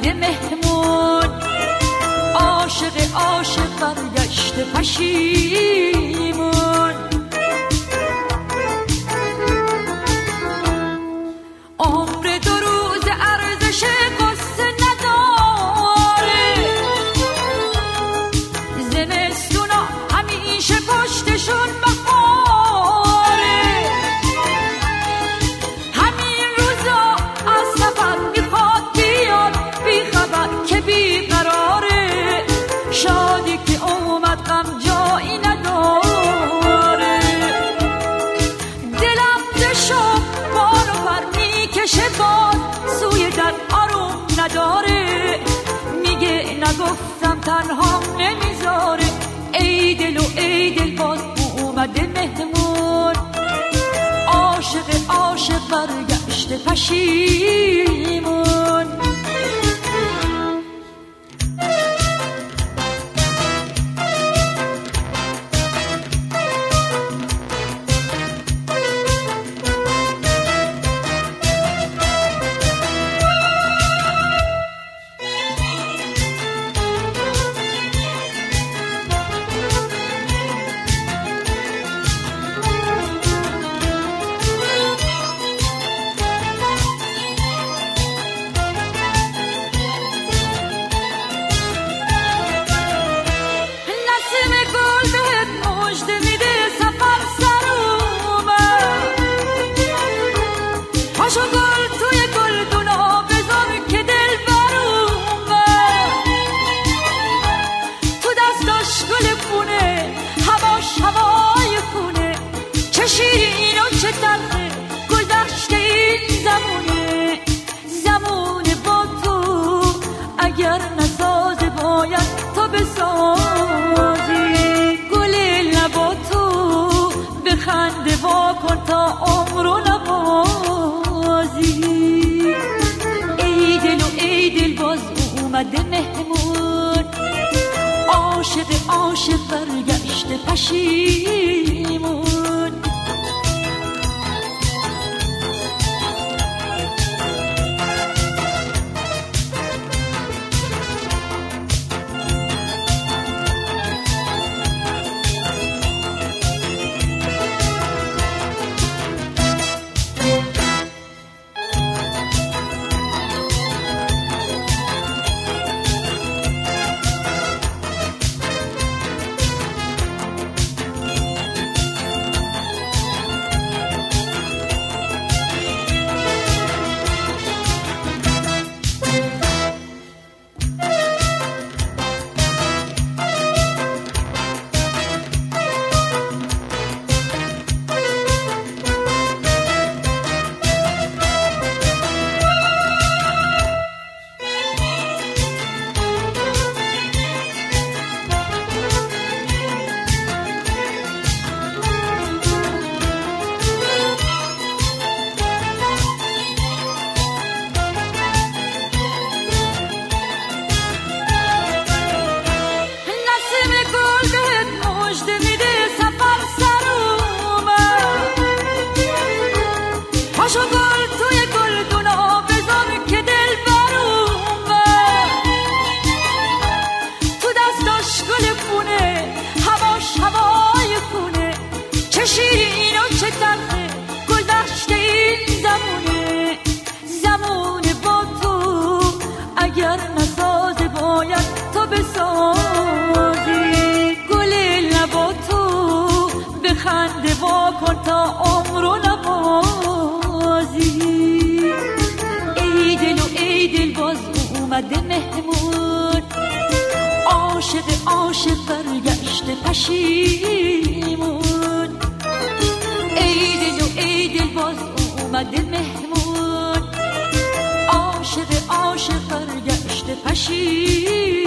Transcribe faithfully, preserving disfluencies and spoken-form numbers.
اومده مهمون، عاشق عاشق برگشته پشیمون. عمر دو روز ارزش قصه نداره، زمستونا همیشه پشتشون بهاره. همین روزا از سفر میخواد بیاد بی خبر که بیقراره، شادی که اومد غم جایی نداره. دلم دشو بار و پر میکشه باد، سوی در آروم نداره. میگه نگفتم تنها نمیذاره، ای دل و ای دل باز اومده مهمون، عاشق عاشق برگشته پشیمون. پاشو گل توی گلدونا بذار که دل برومه، تو دستاش گل پونه، هواش هوای خونه. چه شیرین و چه تلخه گذشته این زمونه، زمونه با تو اگر نسازه باید تو بسازی. گل لبا تو بخنده واکن تا عمرو نبازی. ای دل و ای دل باز اومده مهمون، عاشق عاشق برگشته پشیمون. پاشو گل توی گلدونا بذار که دل برومه، تو دستاش گل پونه، هواش هوای خونه. چه شیرین و چه تلخه گذشته این زمونه، زمونه با تو اگر نسازه باید تو بسازی. گل لبا تو بخنده واکن تا عمرو نبازی. ای دل و ای دل باز اومده مهمون، عاشق عاشق برگشته پشیمون. ای دل و ای دل باز اومده مهمون، عاشق عاشق برگشته پشیمون.